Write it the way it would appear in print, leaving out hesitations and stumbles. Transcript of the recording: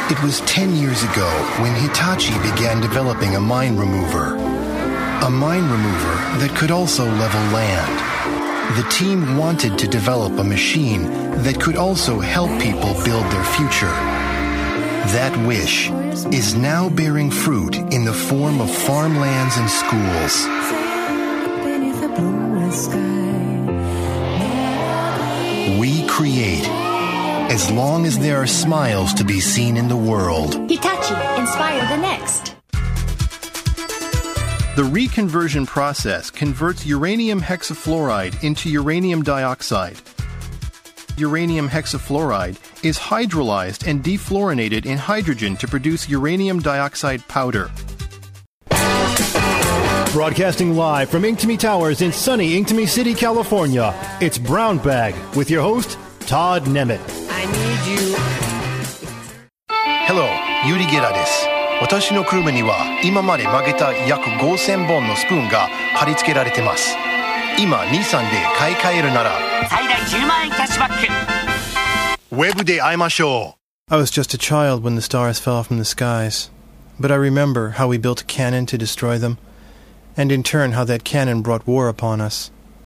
It was 10 years ago when Hitachi began developing a mine remover. A mine remover that could also level land. The team wanted to develop a machine that could also help people build their future. That wish is now bearing fruit in the form of farmlands and schools. We create, as long as there are smiles to be seen in the world. Hitachi, inspire the next. The reconversion process converts uranium hexafluoride into uranium dioxide. Uranium hexafluoride is hydrolyzed and defluorinated in hydrogen to produce uranium dioxide powder. Broadcasting live from Inktomi Towers in sunny Inktomi City, California, it's Brown Bag with your host, Todd Nemeth. I need you. Hello, Yuri Gera です。私の車には今まで曲げた約5000本のスプーンが貼り付けられてます。今、日産で買い替えるなら最大10万円キャッシュバック。 ウェブで会いましょう。 I was just a child when the stars fell from the skies, but I remember how we built a cannon to destroy them, and in turn how that cannon brought war upon us.